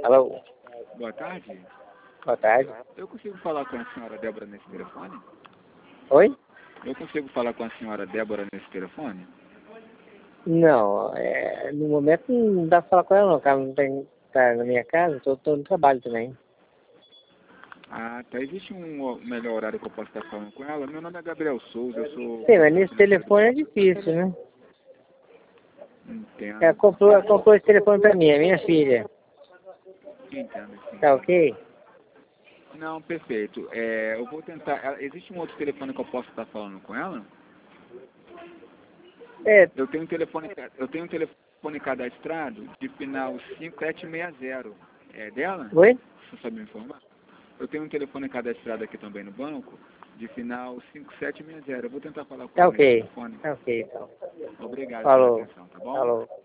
Alô, Boa tarde. boa tarde. Eu consigo falar com a senhora Débora nesse telefone? Oi? Eu consigo falar com a senhora Débora nesse telefone? Não, no momento não dá pra falar com ela não, cara não tem, tá na minha casa, tô no trabalho também. Ah, tá. Existe um melhor horário que eu posso estar falando com ela? Meu nome é Gabriel Souza, eu sou... Sim, mas nesse telefone é difícil, né? Entendo. Ela comprou esse telefone pra mim, é minha filha. Entendo, sim. Tá ok? Não, perfeito. Eu vou tentar... Existe um outro telefone que eu posso estar falando com ela? Eu tenho um telefone cadastrado de final 5760. É dela? Oi? Você sabe me informar? Eu tenho um telefone cadastrado aqui também no banco, de final 5760. Eu vou tentar falar com Tá ela nesse ok. telefone. Tá ok, então. Obrigado pela Falou. atenção, tá bom? Falou.